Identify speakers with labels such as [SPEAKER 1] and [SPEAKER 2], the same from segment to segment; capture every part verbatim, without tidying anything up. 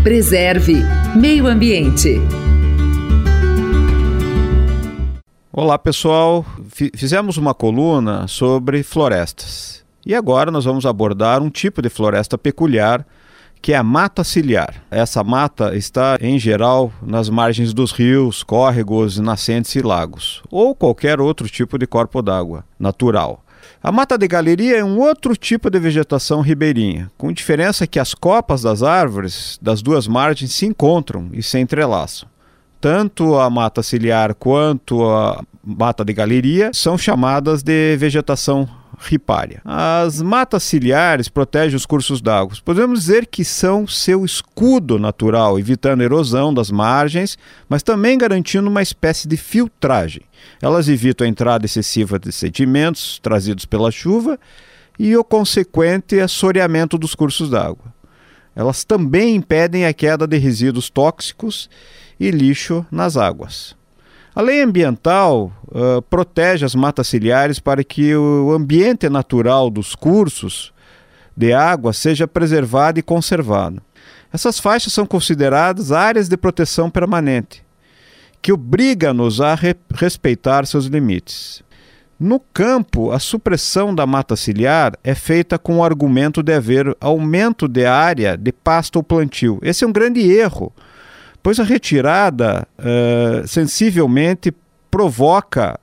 [SPEAKER 1] Preserve. Meio Ambiente.
[SPEAKER 2] Olá pessoal, fizemos uma coluna sobre florestas e agora nós vamos abordar um tipo de floresta peculiar que é a mata ciliar. Essa mata está em geral nas margens dos rios, córregos, nascentes e lagos ou qualquer outro tipo de corpo d'água natural. A mata de galeria é um outro tipo de vegetação ribeirinha, com diferença que as copas das árvores das duas margens se encontram e se entrelaçam. Tanto a mata ciliar quanto a mata de galeria são chamadas de vegetação ripária. As matas ciliares protegem os cursos d'água. Podemos dizer que são seu escudo natural, evitando erosão das margens, mas também garantindo uma espécie de filtragem. Elas evitam a entrada excessiva de sedimentos trazidos pela chuva e o consequente assoreamento dos cursos d'água. Elas também impedem a queda de resíduos tóxicos e lixo nas águas. A lei ambiental uh, protege as matas ciliares para que o ambiente natural dos cursos de água seja preservado e conservado. Essas faixas são consideradas áreas de proteção permanente, que obriga-nos a re- respeitar seus limites. No campo, a supressão da mata ciliar é feita com o argumento de haver aumento de área de pasto ou plantio. Esse é um grande erro, pois a retirada uh, sensivelmente provoca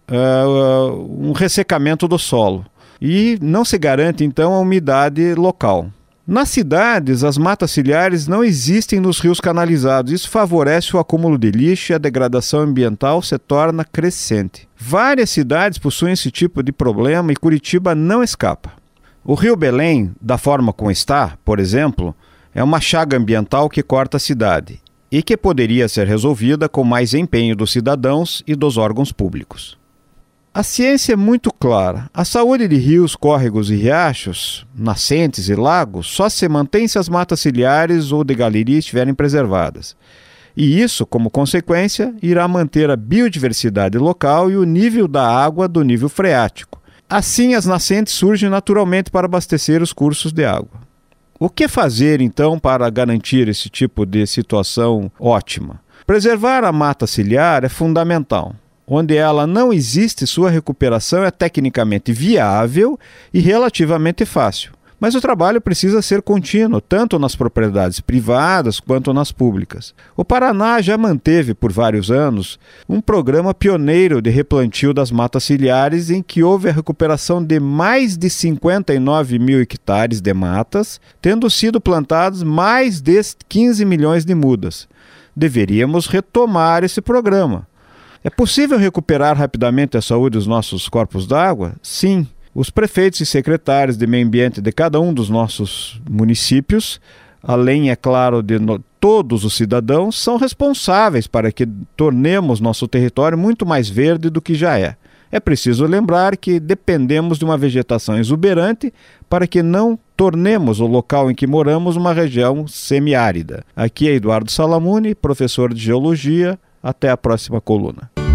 [SPEAKER 2] uh, um ressecamento do solo e não se garante então a umidade local. Nas cidades, as matas ciliares não existem nos rios canalizados. Isso favorece o acúmulo de lixo e a degradação ambiental se torna crescente. Várias cidades possuem esse tipo de problema e Curitiba não escapa. O Rio Belém, da forma como está, por exemplo, é uma chaga ambiental que corta a cidade e que poderia ser resolvida com mais empenho dos cidadãos e dos órgãos públicos. A ciência é muito clara. A saúde de rios, córregos e riachos, nascentes e lagos só se mantém se as matas ciliares ou de galeria estiverem preservadas. E isso, como consequência, irá manter a biodiversidade local e o nível da água do nível freático. Assim, as nascentes surgem naturalmente para abastecer os cursos de água. O que fazer, então, para garantir esse tipo de situação ótima? Preservar a mata ciliar é fundamental. Onde ela não existe, sua recuperação é tecnicamente viável e relativamente fácil. Mas o trabalho precisa ser contínuo, tanto nas propriedades privadas quanto nas públicas. O Paraná já manteve por vários anos um programa pioneiro de replantio das matas ciliares em que houve a recuperação de mais de cinquenta e nove mil hectares de matas, tendo sido plantados mais de quinze milhões de mudas. Deveríamos retomar esse programa. É possível recuperar rapidamente a saúde dos nossos corpos d'água? Sim. Os prefeitos e secretários de meio ambiente de cada um dos nossos municípios, além, é claro, de no, todos os cidadãos, são responsáveis para que tornemos nosso território muito mais verde do que já é. É preciso lembrar que dependemos de uma vegetação exuberante para que não tornemos o local em que moramos uma região semiárida. Aqui é Eduardo Salamuni, professor de Geologia. Até a próxima coluna.